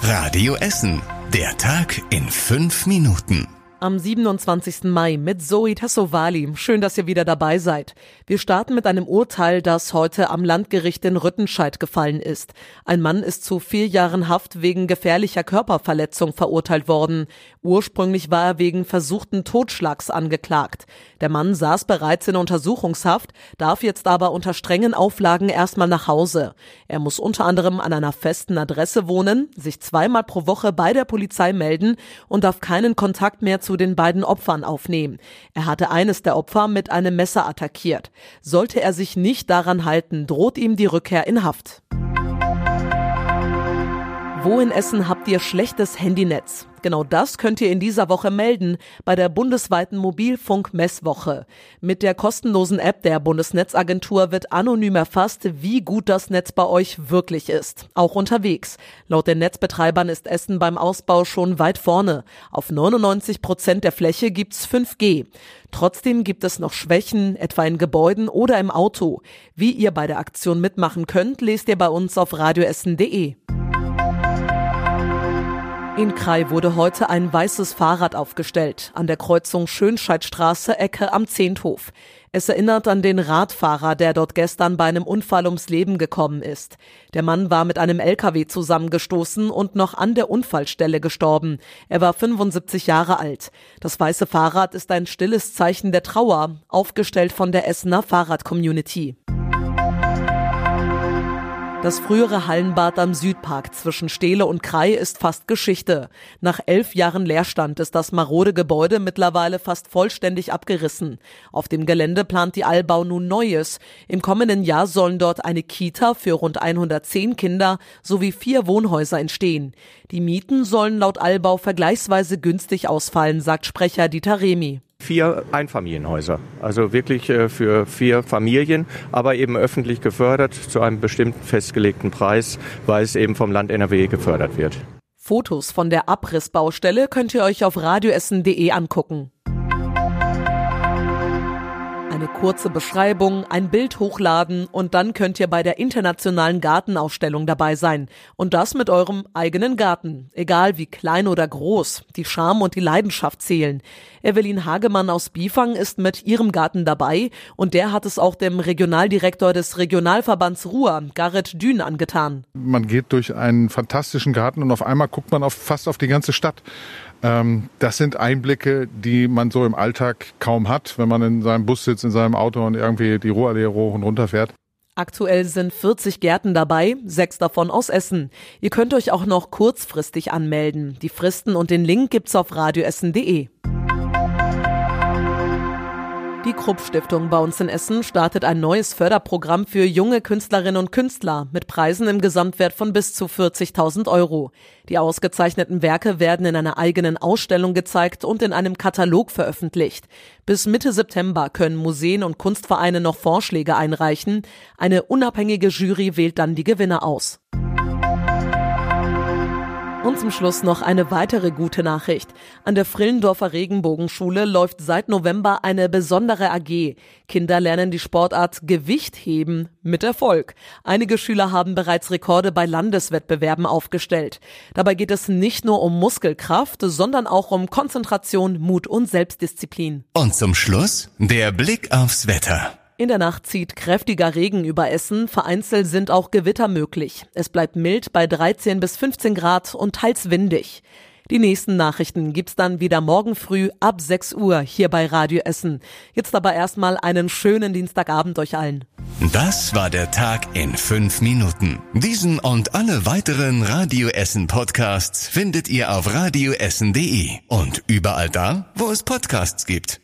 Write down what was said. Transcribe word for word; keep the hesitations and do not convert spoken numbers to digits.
Radio Essen. Der Tag in fünf Minuten. Am siebenundzwanzigsten Mai mit Zoe Tassovali. Schön, dass ihr wieder dabei seid. Wir starten mit einem Urteil, das heute am Landgericht in Rüttenscheid gefallen ist. Ein Mann ist zu vier Jahren Haft wegen gefährlicher Körperverletzung verurteilt worden. Ursprünglich war er wegen versuchten Totschlags angeklagt. Der Mann saß bereits in Untersuchungshaft, darf jetzt aber unter strengen Auflagen erstmal nach Hause. Er muss unter anderem an einer festen Adresse wohnen, sich zweimal pro Woche bei der Polizei melden und darf keinen Kontakt mehr zu den beiden Opfern aufnehmen. Er hatte eines der Opfer mit einem Messer attackiert. Sollte er sich nicht daran halten, droht ihm die Rückkehr in Haft. Wo in Essen habt ihr schlechtes Handynetz? Genau das könnt ihr in dieser Woche melden bei der bundesweiten Mobilfunk-Messwoche. Mit der kostenlosen App der Bundesnetzagentur wird anonym erfasst, wie gut das Netz bei euch wirklich ist, auch unterwegs. Laut den Netzbetreibern ist Essen beim Ausbau schon weit vorne. Auf neunundneunzig Prozent der Fläche gibt's fünf G. Trotzdem gibt es noch Schwächen, etwa in Gebäuden oder im Auto. Wie ihr bei der Aktion mitmachen könnt, lest ihr bei uns auf radioessen punkt de. In Krai wurde heute ein weißes Fahrrad aufgestellt, an der Kreuzung Schönscheidstraße, Ecke am Zehnthof. Es erinnert an den Radfahrer, der dort gestern bei einem Unfall ums Leben gekommen ist. Der Mann war mit einem L K W zusammengestoßen und noch an der Unfallstelle gestorben. Er war fünfundsiebzig Jahre alt. Das weiße Fahrrad ist ein stilles Zeichen der Trauer, aufgestellt von der Essener Fahrrad-Community. Das frühere Hallenbad am Südpark zwischen Stehle und Krai ist fast Geschichte. Nach elf Jahren Leerstand ist das marode Gebäude mittlerweile fast vollständig abgerissen. Auf dem Gelände plant die Allbau nun Neues. Im kommenden Jahr sollen dort eine Kita für rund hundertzehn Kinder sowie vier Wohnhäuser entstehen. Die Mieten sollen laut Allbau vergleichsweise günstig ausfallen, sagt Sprecher Dieter Remy. Vier Einfamilienhäuser, also wirklich für vier Familien, aber eben öffentlich gefördert zu einem bestimmten festgelegten Preis, weil es eben vom Land N R W gefördert wird. Fotos von der Abrissbaustelle könnt ihr euch auf radioessen punkt de angucken. Eine kurze Beschreibung, ein Bild hochladen und dann könnt ihr bei der internationalen Gartenausstellung dabei sein. Und das mit eurem eigenen Garten. Egal wie klein oder groß, die Charme und die Leidenschaft zählen. Evelyn Hagemann aus Bifang ist mit ihrem Garten dabei und der hat es auch dem Regionaldirektor des Regionalverbands Ruhr, Gareth Dün, angetan. Man geht durch einen fantastischen Garten und auf einmal guckt man auf, fast auf die ganze Stadt. Das sind Einblicke, die man so im Alltag kaum hat, wenn man in seinem Bus sitzt, in seinem Auto und irgendwie die Ruhrallee hoch und runter fährt. Aktuell sind vierzig Gärten dabei, sechs davon aus Essen. Ihr könnt euch auch noch kurzfristig anmelden. Die Fristen und den Link gibt's auf radioessen punkt de. Die Krupp-Stiftung bei uns in Essen startet ein neues Förderprogramm für junge Künstlerinnen und Künstler mit Preisen im Gesamtwert von bis zu vierzigtausend Euro. Die ausgezeichneten Werke werden in einer eigenen Ausstellung gezeigt und in einem Katalog veröffentlicht. Bis Mitte September können Museen und Kunstvereine noch Vorschläge einreichen. Eine unabhängige Jury wählt dann die Gewinner aus. Und zum Schluss noch eine weitere gute Nachricht. An der Frillendorfer Regenbogenschule läuft seit November eine besondere A G. Kinder lernen die Sportart Gewichtheben mit Erfolg. Einige Schüler haben bereits Rekorde bei Landeswettbewerben aufgestellt. Dabei geht es nicht nur um Muskelkraft, sondern auch um Konzentration, Mut und Selbstdisziplin. Und zum Schluss der Blick aufs Wetter. In der Nacht zieht kräftiger Regen über Essen, vereinzelt sind auch Gewitter möglich. Es bleibt mild bei dreizehn bis fünfzehn Grad und teils windig. Die nächsten Nachrichten gibt's dann wieder morgen früh ab sechs Uhr hier bei Radio Essen. Jetzt aber erstmal einen schönen Dienstagabend euch allen. Das war der Tag in fünf Minuten. Diesen und alle weiteren Radio Essen Podcasts findet ihr auf radioessen punkt de und überall da, wo es Podcasts gibt.